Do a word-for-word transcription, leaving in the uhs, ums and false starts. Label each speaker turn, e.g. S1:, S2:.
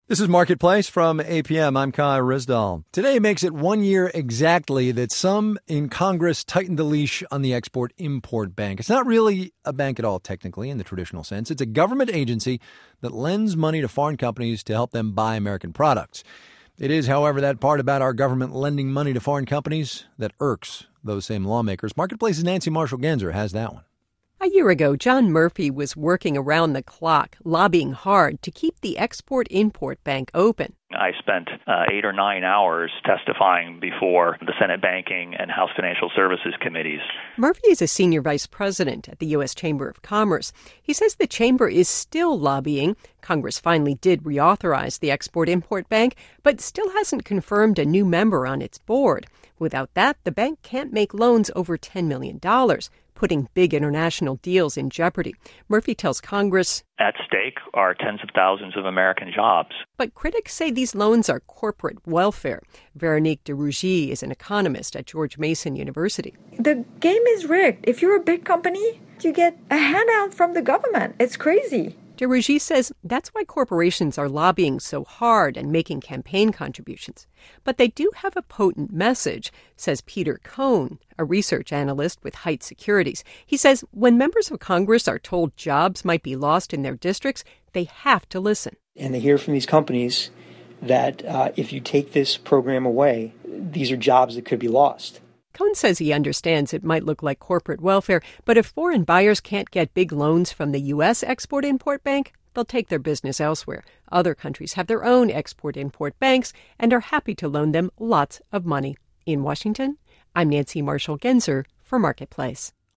S1: This is Marketplace from A P M. I'm Kai Rizdal. Today makes it one year exactly that some in Congress tightened the leash on the Export-Import Bank. It's not really a bank at all, technically, in the traditional sense. It's a government agency that lends money to foreign companies to help them buy American products. It is, however, that part about our government lending money to foreign companies that irks those same lawmakers. Marketplace's Nancy Marshall-Genzer has that one.
S2: A year ago, John Murphy was working around the clock, lobbying hard to keep the Export-Import Bank open.
S3: I spent uh, eight or nine hours testifying before the Senate Banking and House Financial Services committees.
S2: Murphy is a senior vice president at the U S Chamber of Commerce. He says the chamber is still lobbying. Congress finally did reauthorize the Export-Import Bank, but still hasn't confirmed a new member on its board. Without that, the bank can't make loans over ten million dollars, putting big international deals in jeopardy. Murphy tells Congress,
S3: at stake are tens of thousands of American jobs.
S2: But critics say these loans are corporate welfare. Veronique de Rougy is an economist at George Mason University.
S4: The game is rigged. If you're a big company, you get a handout from the government. It's crazy.
S2: De Rougy says that's why corporations are lobbying so hard and making campaign contributions. But they do have a potent message, says Peter Cohn, a research analyst with Height Securities. He says when members of Congress are told jobs might be lost in their districts, they have to listen.
S5: And they hear from these companies that uh, if you take this program away, these are jobs that could be lost.
S2: Cohn says he understands it might look like corporate welfare, but if foreign buyers can't get big loans from the U S Export-Import Bank, they'll take their business elsewhere. Other countries have their own export-import banks and are happy to loan them lots of money. In Washington, I'm Nancy Marshall-Genzer for Marketplace.